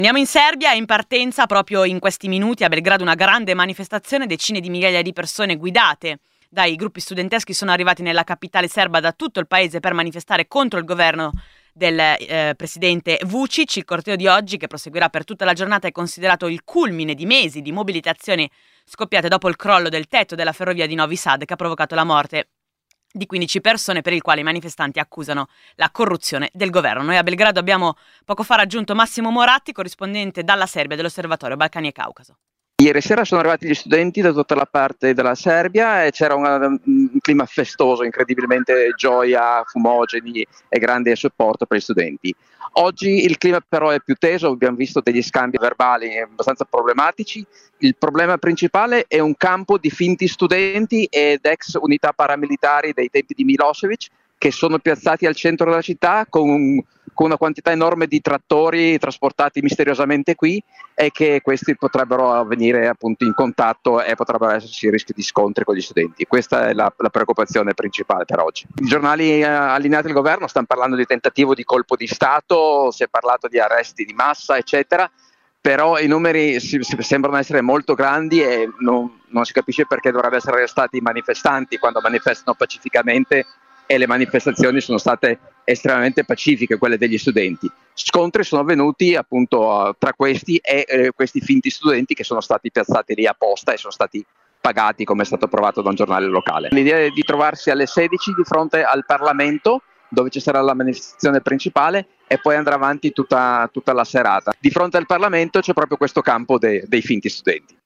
Andiamo in Serbia, è in partenza proprio in questi minuti a Belgrado una grande manifestazione, decine di migliaia di persone guidate dai gruppi studenteschi sono arrivati nella capitale serba da tutto il paese per manifestare contro il governo del presidente Vučić. Il corteo di oggi, che proseguirà per tutta la giornata, è considerato il culmine di mesi di mobilitazioni scoppiate dopo il crollo del tetto della ferrovia di Novi Sad, che ha provocato la morte di 15 persone, per il quale i manifestanti accusano la corruzione del governo. Noi a Belgrado abbiamo poco fa raggiunto Massimo Moratti, corrispondente dalla Serbia dell'Osservatorio Balcani e Caucaso. Ieri sera sono arrivati gli studenti da tutta la parte della Serbia e c'era un clima festoso, incredibilmente gioia, fumogeni e grande supporto per gli studenti. Oggi il clima però è più teso, abbiamo visto degli scambi verbali abbastanza problematici. Il problema principale è un campo di finti studenti ed ex unità paramilitari dei tempi di Milosevic che sono piazzati al centro della città con una quantità enorme di trattori trasportati misteriosamente qui, e che questi potrebbero venire appunto in contatto e potrebbero esserci rischi di scontri con gli studenti. Questa è la preoccupazione principale per oggi. I giornali allineati al governo stanno parlando di tentativo di colpo di Stato, si è parlato di arresti di massa, eccetera, però i numeri sembrano essere molto grandi e non si capisce perché dovrebbero essere arrestati i manifestanti quando manifestano pacificamente, e le manifestazioni sono state estremamente pacifiche, quelle degli studenti. Scontri sono avvenuti appunto tra questi e questi finti studenti che sono stati piazzati lì apposta e sono stati pagati, come è stato provato da un giornale locale. L'idea è di trovarsi alle 16 di fronte al Parlamento, dove ci sarà la manifestazione principale, e poi andrà avanti tutta la serata. Di fronte al Parlamento c'è proprio questo campo dei finti studenti.